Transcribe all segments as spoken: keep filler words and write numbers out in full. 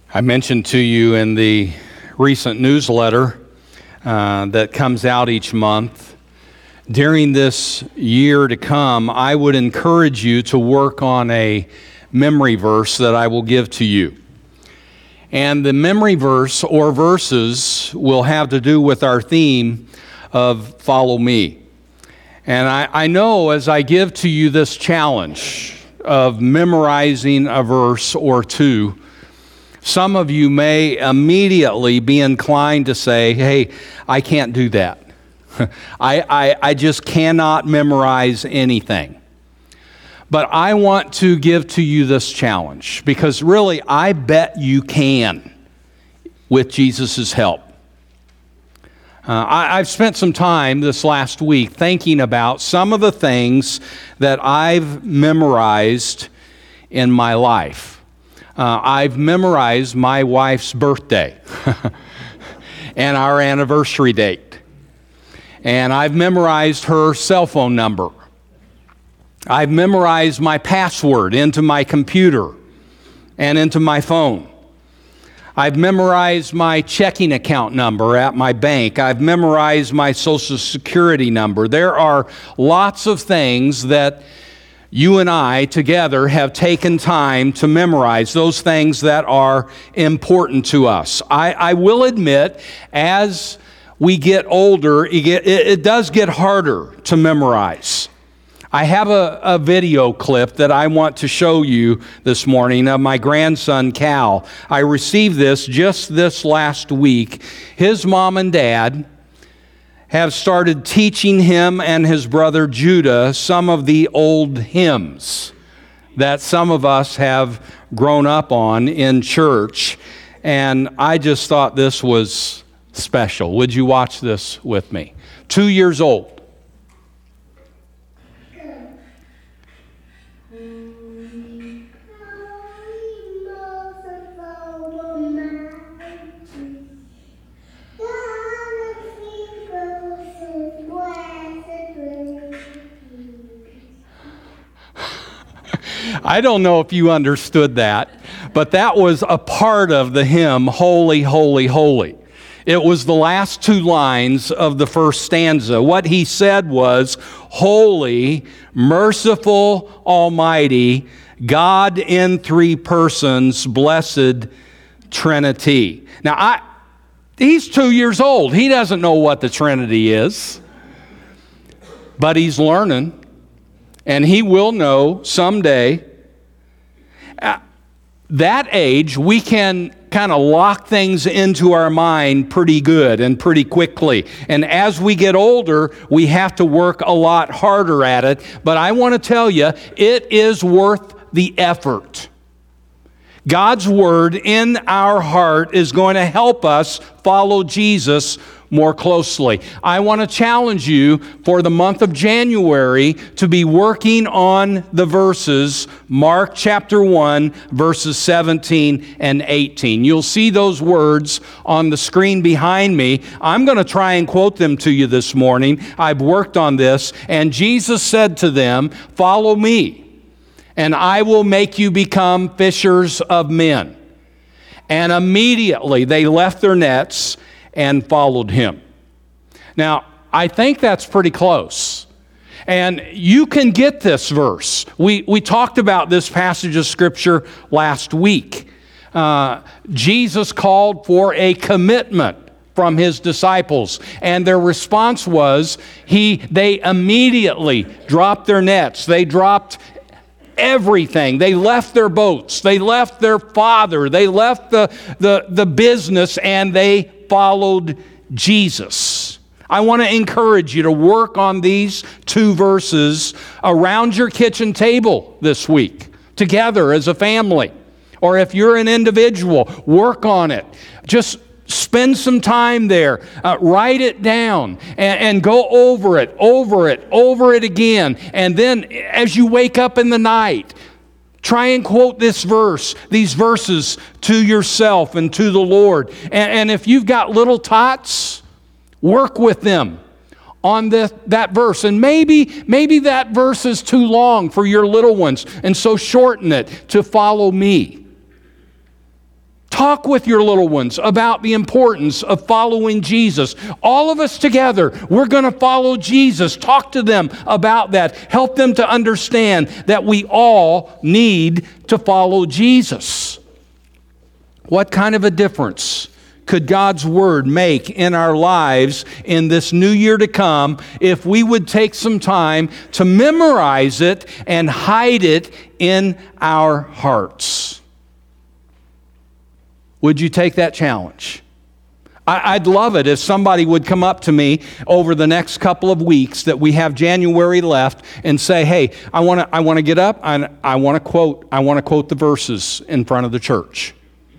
I mentioned to you in the recent newsletter uh, that comes out each month, during this year to come, I would encourage you to work on a memory verse that I will give to you. And the memory verse or verses will have to do with our theme of Follow Me. And I, I know as I give to you this challenge of memorizing a verse or two, some of you may immediately be inclined to say, hey, I can't do that. I, I, I just cannot memorize anything. But I want to give to you this challenge because really I bet you can with Jesus' help. Uh, I, I've spent some time this last week thinking about some of the things that I've memorized in my life. Uh, I've memorized my wife's birthday and our anniversary date. And I've memorized her cell phone number. I've memorized my password into my computer and into my phone. I've memorized my checking account number at my bank. I've memorized my Social Security number. There are lots of things that you and I together have taken time to memorize, those things that are important to us. I, I will admit, as we get older, it, get, it, it does get harder to memorize. I have a, a video clip that I want to show you this morning of my grandson, Cal. I received this just this last week. His mom and dad have started teaching him and his brother Judah some of the old hymns that some of us have grown up on in church. And I just thought this was special. Would you watch this with me? Two years old. I don't know if you understood that, but that was a part of the hymn, Holy, Holy, Holy. It was the last two lines of the first stanza. What he said was, Holy, merciful, almighty, God in three persons, blessed Trinity. Now, I, he's two years old. He doesn't know what the Trinity is, but he's learning. And he will know someday. At that age, we can kind of lock things into our mind pretty good and pretty quickly. And as we get older, we have to work a lot harder at it. But I want to tell you, it is worth the effort. God's Word in our heart is going to help us follow Jesus more closely. I want to challenge you for the month of January to be working on the verses, Mark chapter one, verses seventeen and eighteen. You'll see those words on the screen behind me. I'm going to try and quote them to you this morning. I've worked on this. And Jesus said to them, "Follow me, and I will make you become fishers of men." And immediately they left their nets and followed him. Now, I think that's pretty close. And you can get this verse. We, we talked about this passage of Scripture last week. Uh, Jesus called for a commitment from his disciples, and their response was, he, they immediately dropped their nets. They dropped everything. They left their boats. They left their father. They left the, the, the business, and they followed Jesus. I want to encourage you to work on these two verses around your kitchen table this week, together as a family. Or if you're an individual, work on it. Just spend some time there. Uh, write it down and, and go over it, over it, over it again. And then as you wake up in the night, try and quote this verse, these verses to yourself and to the Lord. And, and if you've got little tots, work with them on the, that verse. And maybe, maybe that verse is too long for your little ones, and so shorten it to follow me. Talk with your little ones about the importance of following Jesus. All of us together, we're going to follow Jesus. Talk to them about that. Help them to understand that we all need to follow Jesus. What kind of a difference could God's Word make in our lives in this new year to come if we would take some time to memorize it and hide it in our hearts? Would you take that challenge? I'd love it if somebody would come up to me over the next couple of weeks that we have January left and say, hey, I want to I want to get up and I want to quote I want to quote the verses in front of the church.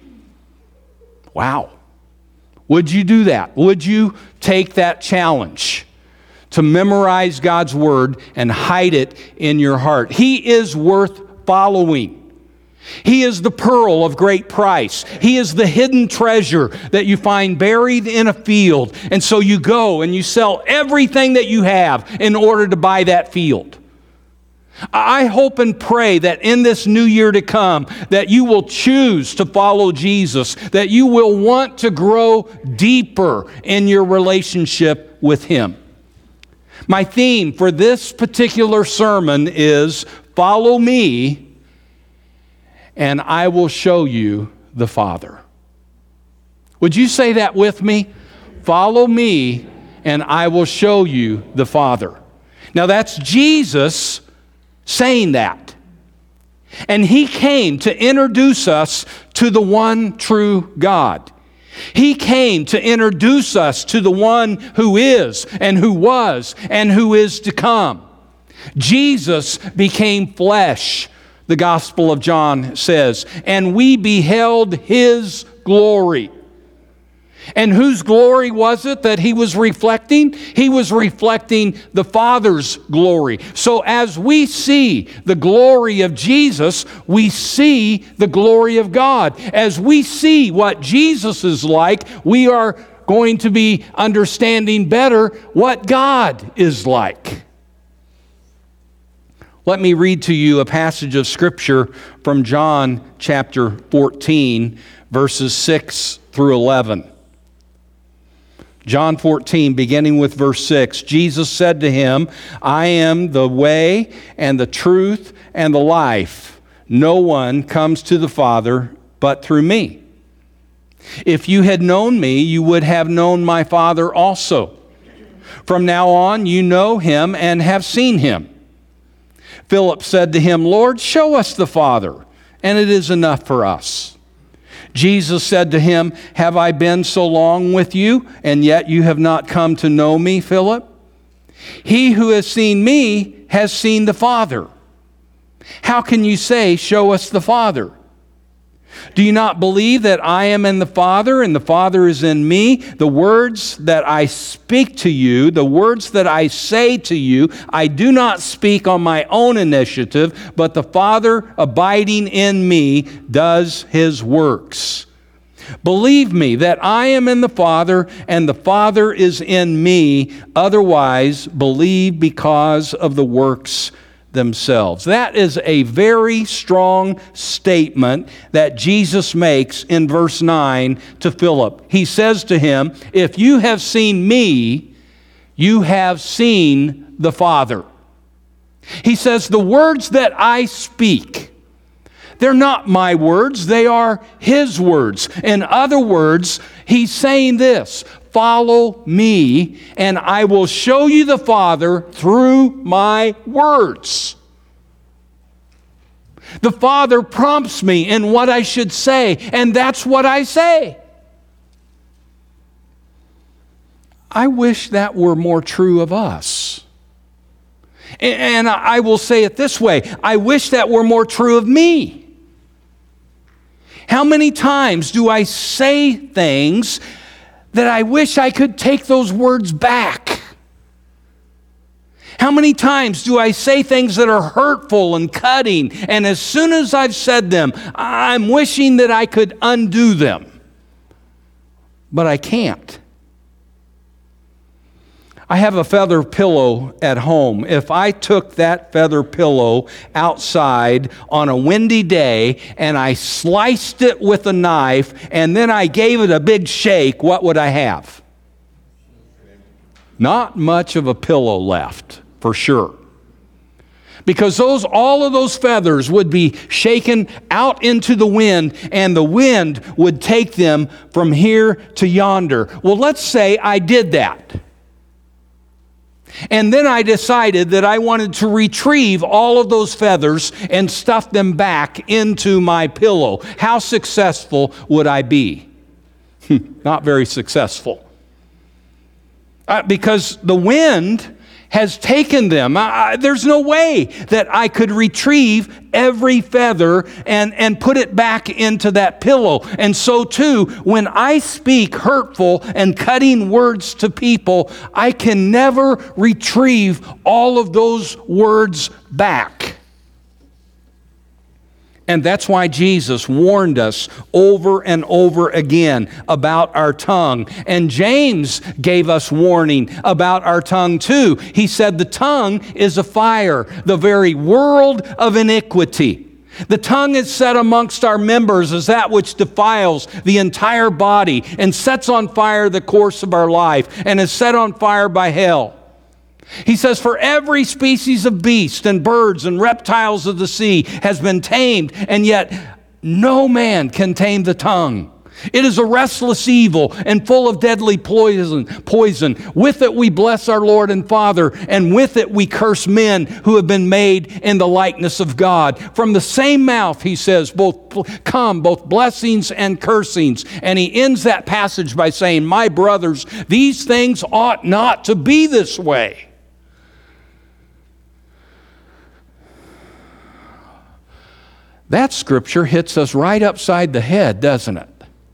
Wow. Would you do that? Would you take that challenge to memorize God's Word and hide it in your heart? He is worth following. He is the pearl of great price. He is the hidden treasure that you find buried in a field. And so you go and you sell everything that you have in order to buy that field. I hope and pray that in this new year to come, that you will choose to follow Jesus, that you will want to grow deeper in your relationship with Him. My theme for this particular sermon is, follow me, and I will show you the Father. Would you say that with me? Follow me, and I will show you the Father. Now that's Jesus saying that. And He came to introduce us to the one true God. He came to introduce us to the one who is and who was and who is to come. Jesus became flesh, the Gospel of John says, and we beheld His glory. And whose glory was it that He was reflecting? He was reflecting the Father's glory. So as we see the glory of Jesus, we see the glory of God. As we see what Jesus is like, we are going to be understanding better what God is like. Let me read to you a passage of Scripture from John chapter fourteen, verses six through eleven. John fourteen, beginning with verse six, Jesus said to him, I am the way and the truth and the life. No one comes to the Father but through me. If you had known me, you would have known my Father also. From now on, you know Him and have seen Him. Philip said to him, Lord, show us the Father, and it is enough for us. Jesus said to him, have I been so long with you, and yet you have not come to know me, Philip? He who has seen me has seen the Father. How can you say, show us the Father? Do you not believe that I am in the Father, and the Father is in me? The words that I speak to you, the words that I say to you, I do not speak on my own initiative, but the Father abiding in me does His works. Believe me that I am in the Father, and the Father is in me. Otherwise, believe because of the works themselves. That is a very strong statement that Jesus makes in verse nine to Philip. He says to him, if you have seen me, you have seen the Father. He says, the words that I speak, they're not my words, they are His words. In other words, He's saying this, follow me, and I will show you the Father through my words. The Father prompts me in what I should say, and that's what I say. I wish that were more true of us. And I will say it this way, I wish that were more true of me. How many times do I say things that I wish I could take those words back? How many times do I say things that are hurtful and cutting, and as soon as I've said them, I'm wishing that I could undo them, but I can't. I have a feather pillow at home. If I took that feather pillow outside on a windy day and I sliced it with a knife and then I gave it a big shake, what would I have? Not much of a pillow left, for sure. Because those, all of those feathers would be shaken out into the wind, and the wind would take them from here to yonder. Well, let's say I did that. And then I decided that I wanted to retrieve all of those feathers and stuff them back into my pillow. How successful would I be? Not very successful. Uh, because the wind has taken them. I, I, there's no way that I could retrieve every feather and, and put it back into that pillow. And so too, when I speak hurtful and cutting words to people, I can never retrieve all of those words back. And that's why Jesus warned us over and over again about our tongue. And James gave us warning about our tongue too. He said the tongue is a fire, the very world of iniquity. The tongue is set amongst our members as that which defiles the entire body and sets on fire the course of our life and is set on fire by hell. He says, for every species of beast and birds and reptiles of the sea has been tamed, and yet no man can tame the tongue. It is a restless evil and full of deadly poison. Poison. With it we bless our Lord and Father, and with it we curse men who have been made in the likeness of God. From the same mouth, he says, both come both blessings and cursings. And he ends that passage by saying, my brothers, these things ought not to be this way. That scripture hits us right upside the head, doesn't it?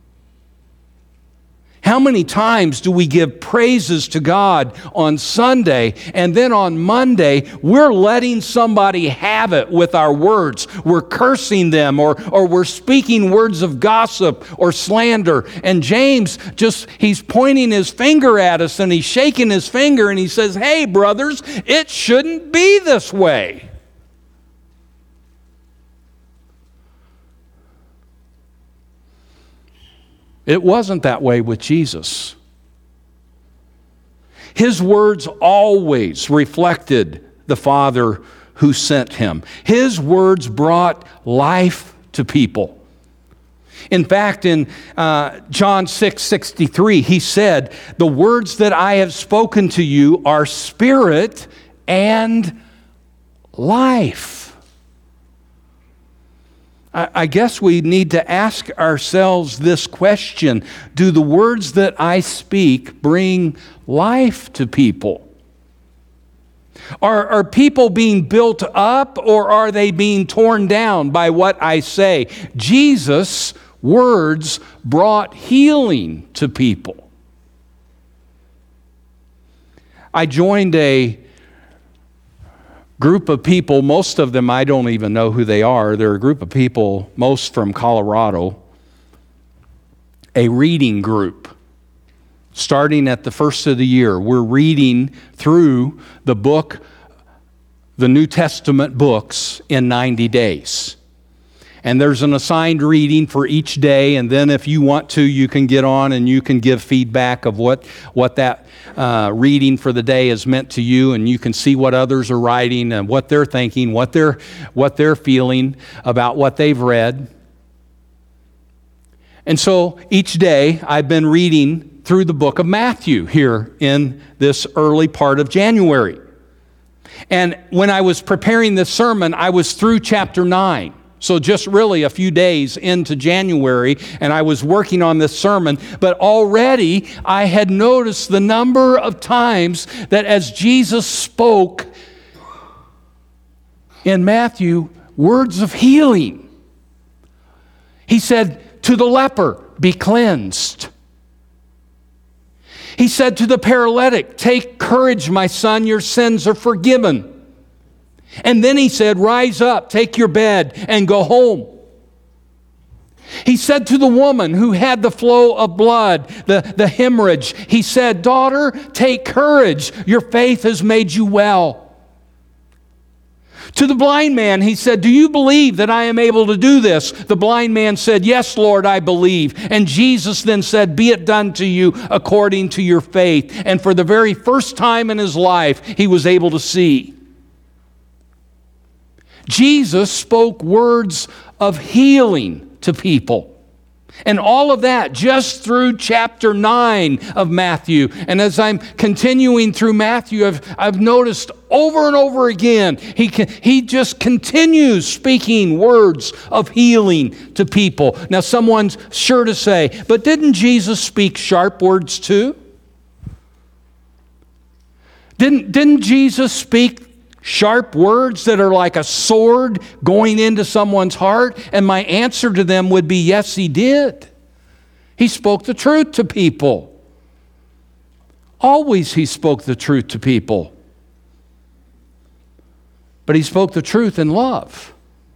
How many times do we give praises to God on Sunday, and then on Monday, we're letting somebody have it with our words. We're cursing them, or, or we're speaking words of gossip or slander. And James just, he's pointing his finger at us, and he's shaking his finger, and he says, hey, brothers, it shouldn't be this way. It wasn't that way with Jesus. His words always reflected the Father who sent him. His words brought life to people. In fact, in uh, John six sixty-three, he said, the words that I have spoken to you are spirit and life. I guess we need to ask ourselves this question. Do the words that I speak bring life to people? Are, are people being built up, or are they being torn down by what I say? Jesus' words brought healing to people. I joined a group of people, most of them I don't even know who they are. They're a group of people, most from Colorado, a reading group. Starting at the first of the year, we're reading through the book, the New Testament books, in ninety days. And there's an assigned reading for each day, and then if you want to, you can get on and you can give feedback of what, what that uh, reading for the day has meant to you, and you can see what others are writing and what they're thinking, what they're, what they're feeling about what they've read. And so each day I've been reading through the book of Matthew here in this early part of January. And when I was preparing this sermon, I was through chapter nine. So just really a few days into January, and I was working on this sermon, but already I had noticed the number of times that as Jesus spoke in Matthew, words of healing. He said, to the leper, be cleansed. He said to the paralytic, take courage, my son, your sins are forgiven. And then he said, rise up, take your bed, and go home. He said to the woman who had the flow of blood, the, the hemorrhage, he said, "Daughter, take courage. Your faith has made you well." To the blind man, he said, "Do you believe that I am able to do this?" The blind man said, "Yes, Lord, I believe." And Jesus then said, "Be it done to you according to your faith." And for the very first time in his life, he was able to see. Jesus spoke words of healing to people. And all of that just through chapter nine of Matthew. And as I'm continuing through Matthew, I've, I've noticed over and over again, he, can, he just continues speaking words of healing to people. Now someone's sure to say, "But didn't Jesus speak sharp words too?" Didn't, didn't Jesus speak sharp words that are like a sword going into someone's heart? And my answer to them would be, yes, he did. He spoke the truth to people. Always he spoke the truth to people. But he spoke the truth in love.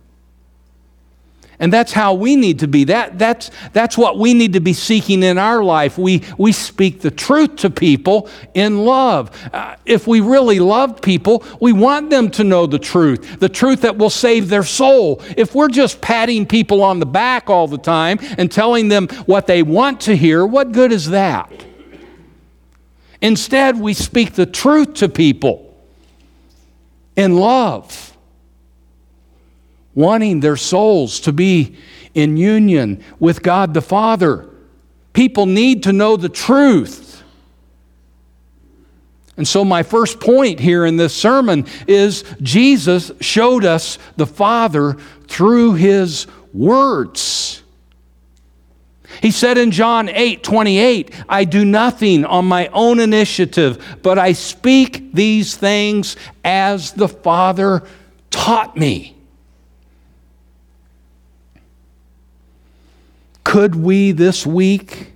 And that's how we need to be. That, that's, that's what we need to be seeking in our life. We, we speak the truth to people in love. Uh, if we really love people, we want them to know the truth, the truth that will save their soul. If we're just patting people on the back all the time and telling them what they want to hear, what good is that? Instead, we speak the truth to people in love, wanting their souls to be in union with God the Father. People need to know the truth. And so my first point here in this sermon is Jesus showed us the Father through his words. He said in John eight twenty-eight, "I do nothing on my own initiative, but I speak these things as the Father taught me." Could we this week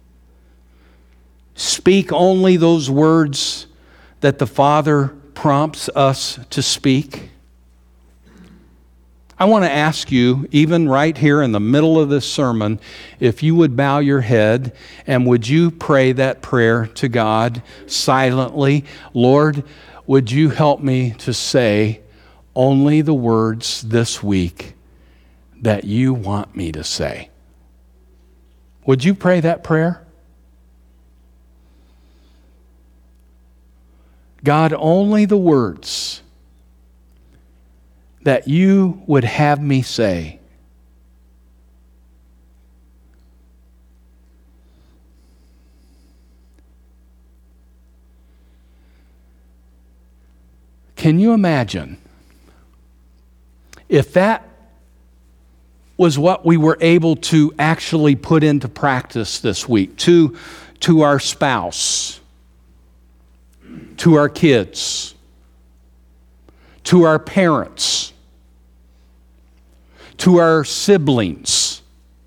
speak only those words that the Father prompts us to speak? I want to ask you, even right here in the middle of this sermon, if you would bow your head and would you pray that prayer to God silently? "Lord, would you help me to say only the words this week that you want me to say?" Would you pray that prayer? God, only the words that you would have me say. Can you imagine if that was what we were able to actually put into practice this week to, to our spouse, to our kids, to our parents, to our siblings,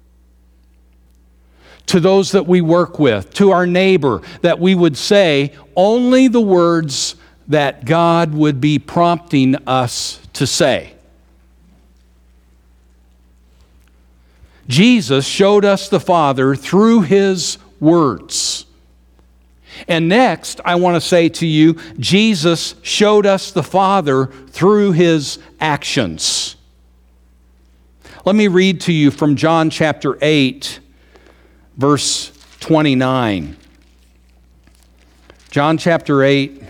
to those that we work with, to our neighbor, that we would say only the words that God would be prompting us to say. Jesus showed us the Father through his words. And next, I want to say to you, Jesus showed us the Father through his actions. Let me read to you from John chapter eight, verse twenty-nine. John chapter eight,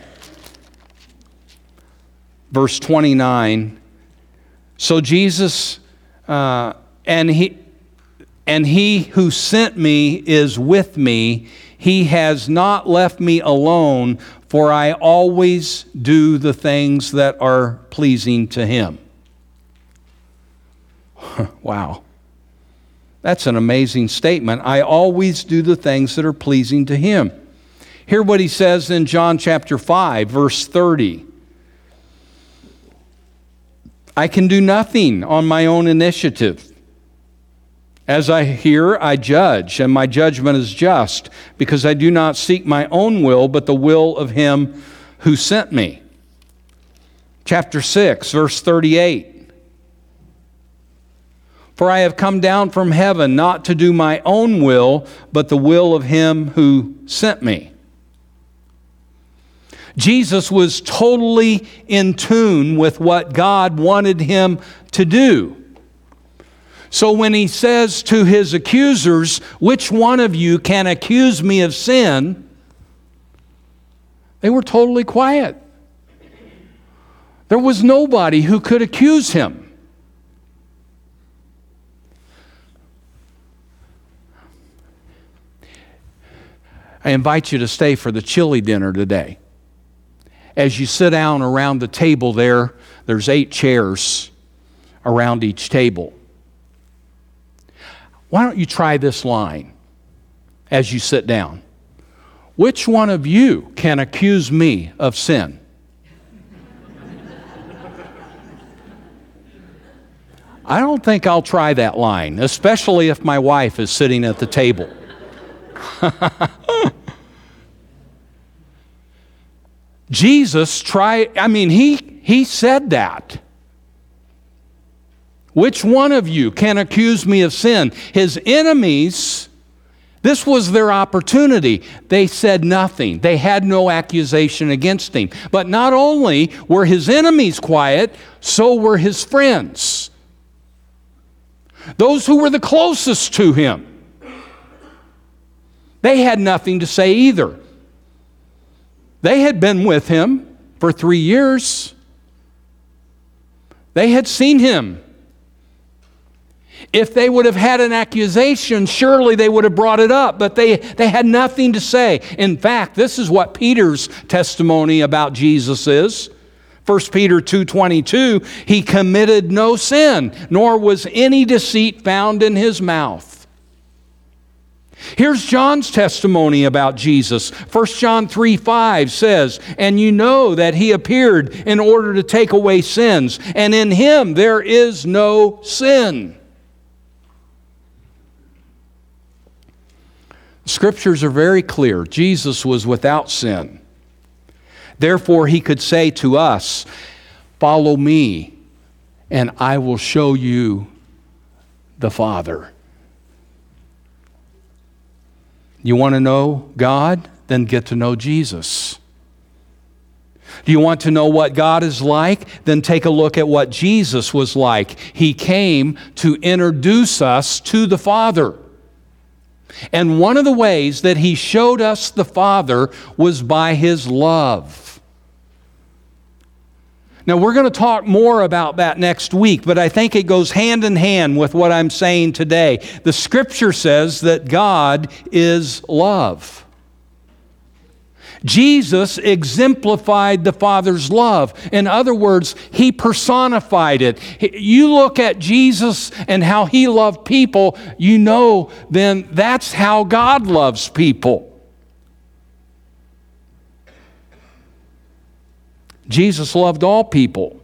verse twenty-nine. So Jesus, uh, and he... And he who sent me is with me. He has not left me alone, for I always do the things that are pleasing to him. Wow. That's an amazing statement. I always do the things that are pleasing to him. Hear what he says in John chapter five, verse thirty. "I can do nothing on my own initiative. As I hear, I judge, and my judgment is just, because I do not seek my own will, but the will of him who sent me." Chapter six, verse thirty-eight. For I have come down from heaven not to do my own will, but the will of him who sent me. Jesus was totally in tune with what God wanted him to do. So when he says to his accusers, which one of you can accuse me of sin? They were totally quiet. There was nobody who could accuse him. I invite you to stay for the chili dinner today. As you sit down around the table there, there's eight chairs around each table. Why don't you try this line as you sit down? Which one of you can accuse me of sin? I don't think I'll try that line, especially if my wife is sitting at the table. Jesus tried, I mean, he, he said that. Which one of you can accuse me of sin? His enemies, this was their opportunity. They said nothing. They had no accusation against him. But not only were his enemies quiet, so were his friends. Those who were the closest to him. They had nothing to say either. They had been with him for three years. They had seen him. If they would have had an accusation, surely they would have brought it up, but they, they had nothing to say. In fact, this is what Peter's testimony about Jesus is. First Peter two twenty-two, he committed no sin, nor was any deceit found in his mouth. Here's John's testimony about Jesus. First John three five says, and you know that he appeared in order to take away sins, and in him there is no sin. Scriptures are very clear. Jesus was without sin. Therefore, he could say to us, follow me, and I will show you the Father. You want to know God? Then get to know Jesus. Do you want to know what God is like? Then take a look at what Jesus was like. He came to introduce us to the Father. And one of the ways that he showed us the Father was by his love. Now, we're going to talk more about that next week, but I think it goes hand in hand with what I'm saying today. The Scripture says that God is love. Jesus exemplified the Father's love. In other words, he personified it. You look at Jesus and how he loved people, you know then that's how God loves people. Jesus loved all people.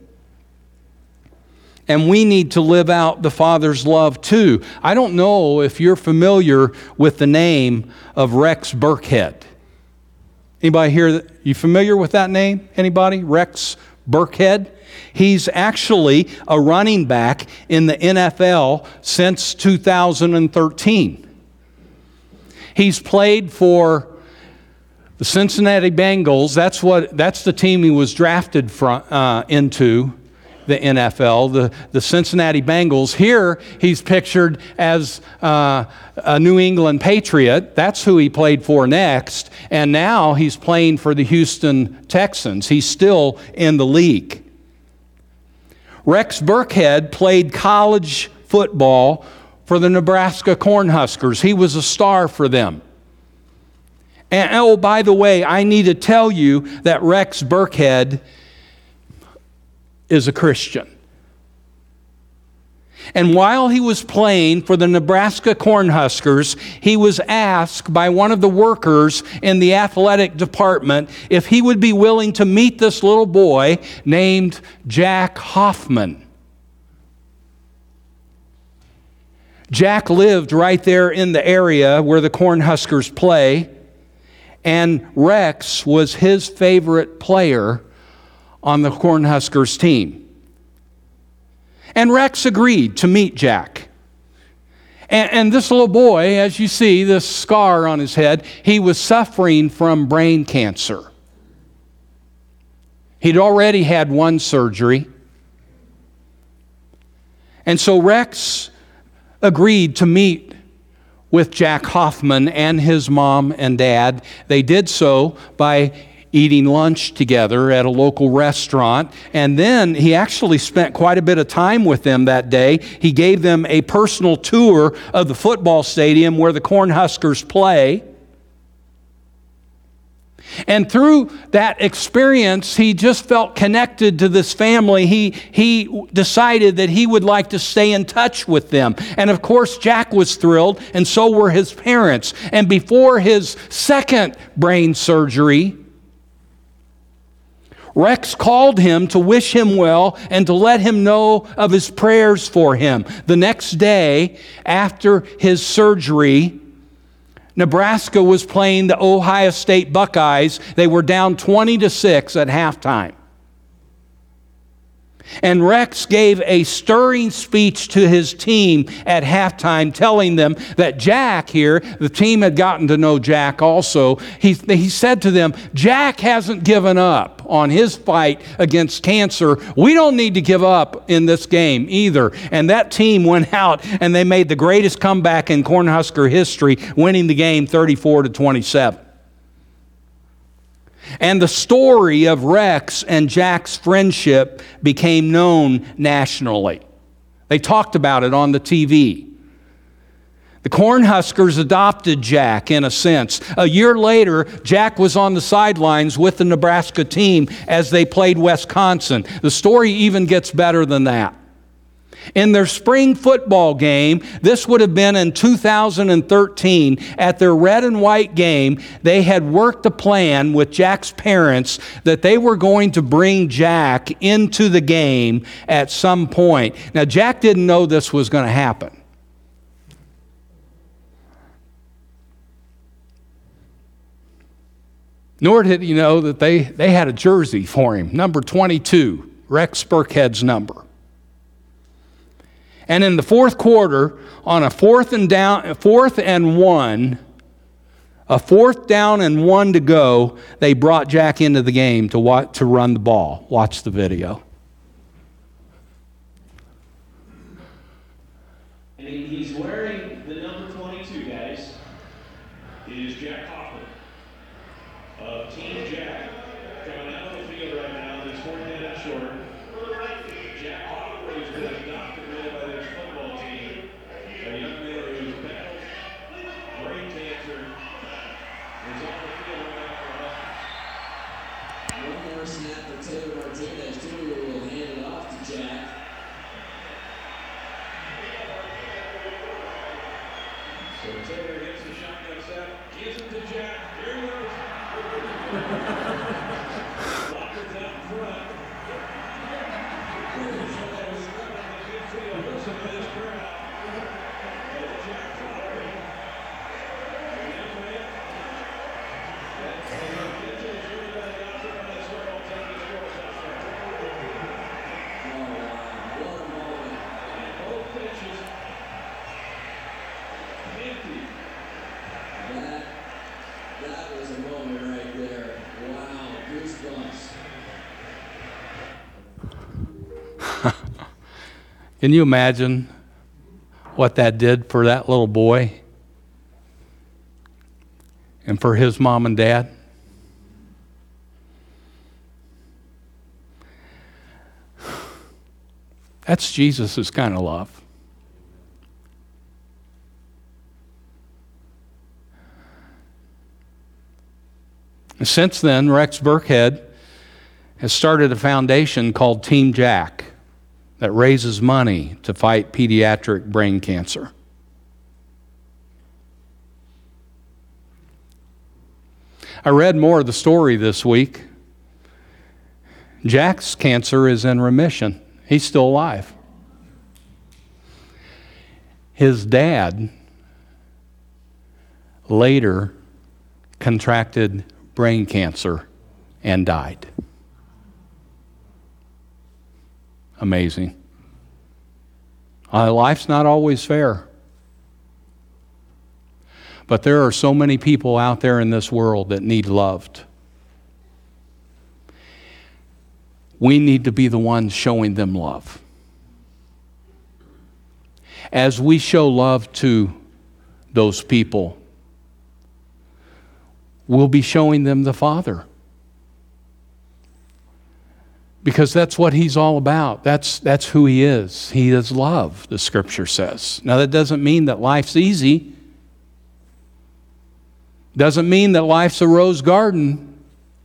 And we need to live out the Father's love too. I don't know if you're familiar with the name of Rex Burkhead. Anybody here, you familiar with that name? Anybody? Rex Burkhead? He's actually a running back in the N F L since two thousand thirteen. He's played for the Cincinnati Bengals. That's what. That's the team he was drafted from, uh, into the N F L, the, the Cincinnati Bengals. Here, he's pictured as uh, a New England Patriot. That's who he played for next. And now he's playing for the Houston Texans. He's still in the league. Rex Burkhead played college football for the Nebraska Cornhuskers. He was a star for them. And oh, by the way, I need to tell you that Rex Burkhead is a Christian. And while he was playing for the Nebraska Cornhuskers, he was asked by one of the workers in the athletic department if he would be willing to meet this little boy named Jack Hoffman. Jack lived right there in the area where the Cornhuskers play, and Rex was his favorite player on the Cornhuskers team. And Rex agreed to meet Jack. And, and this little boy, as you see, this scar on his head, he was suffering from brain cancer. He'd already had one surgery. And so Rex agreed to meet with Jack Hoffman and his mom and dad. They did so by eating lunch together at a local restaurant. And then he actually spent quite a bit of time with them that day. He gave them a personal tour of the football stadium where the Cornhuskers play. And through that experience, he just felt connected to this family. He, he decided that he would like to stay in touch with them. And of course, Jack was thrilled, and so were his parents. And before his second brain surgery, Rex called him to wish him well and to let him know of his prayers for him. The next day, after his surgery, Nebraska was playing the Ohio State Buckeyes. They were down twenty to six at halftime. And Rex gave a stirring speech to his team at halftime, telling them that Jack here, the team had gotten to know Jack also, he, he said to them, Jack hasn't given up on his fight against cancer. We don't need to give up in this game either. And that team went out and they made the greatest comeback in Cornhusker history, winning the game thirty-four to twenty-seven. And the story of Rex and Jack's friendship became known nationally. They talked about it on the T V. The Cornhuskers adopted Jack in a sense. A year later, Jack was on the sidelines with the Nebraska team as they played Wisconsin. The story even gets better than that. In their spring football game, this would have been in two thousand thirteen, at their red and white game, they had worked a plan with Jack's parents that they were going to bring Jack into the game at some point. Now, Jack didn't know this was going to happen. Nor did he know that they, they had a jersey for him, number twenty-two, Rex Burkhead's number. And in the fourth quarter, on a fourth and down, fourth and one, a fourth down and one to go, they brought Jack into the game to watch, to run the ball. Watch the video. And he's wearing the number twenty-two, guys. It is Jack Hoffman of Team Jack, coming out of the field right now. He's fourth down and short. Jack Hoffman has been adopted by this football team. A young man who's battled brain cancer is on the field right now. One more snap for Taylor Martinez, too, who will hand it off to Jack. So Taylor gets the shotgun snap, gives it to Jack. Here he goes. Lockers out front. Listen to this crowd. Jack Hoffman. Both pitches. Empty. That, that was a moment right there. Wow, goosebumps. Can you imagine what that did for that little boy and for his mom and dad? That's Jesus' kind of love. And since then, Rex Burkhead has started a foundation called Team Jack that raises money to fight pediatric brain cancer. I read more of the story this week. Jack's cancer is in remission. He's still alive. His dad later contracted brain cancer and died. Amazing. Uh, life's not always fair. But there are so many people out there in this world that need loved. We need to be the ones showing them love. As we show love to those people, we'll be showing them the Father. Because that's what He's all about. That's, that's who He is. He is love, the Scripture says. Now, that doesn't mean that life's easy. Doesn't mean that life's a rose garden.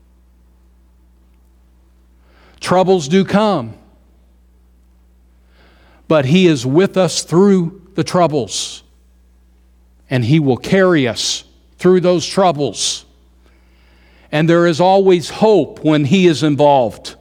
Troubles do come. But He is with us through the troubles. And He will carry us through those troubles. And there is always hope when He is involved.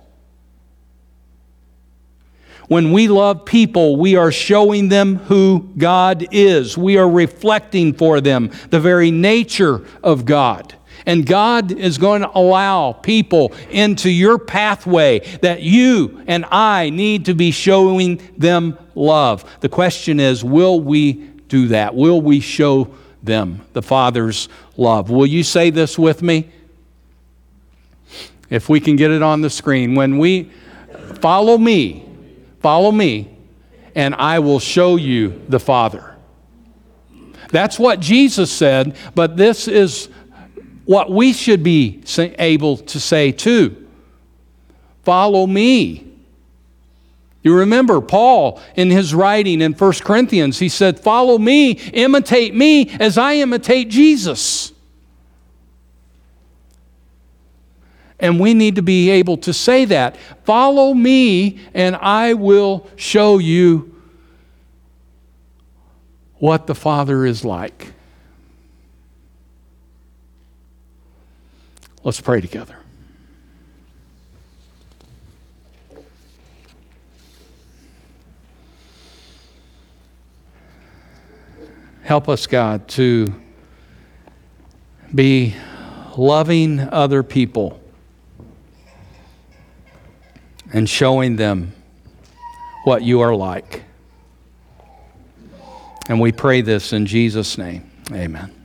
When we love people, we are showing them who God is. We are reflecting for them the very nature of God. And God is going to allow people into your pathway that you and I need to be showing them love. The question is, will we do that? Will we show them the Father's love? Will you say this with me? If we can get it on the screen. When we follow me, follow me, and I will show you the Father. That's what Jesus said, but this is what we should be able to say too. Follow me. You remember Paul in his writing in First Corinthians, he said, follow me, imitate me as I imitate Jesus. And we need to be able to say that. Follow me and I will show you what the Father is like. Let's pray together. Help us, God, to be loving other people and showing them what you are like. And we pray this in Jesus' name. Amen.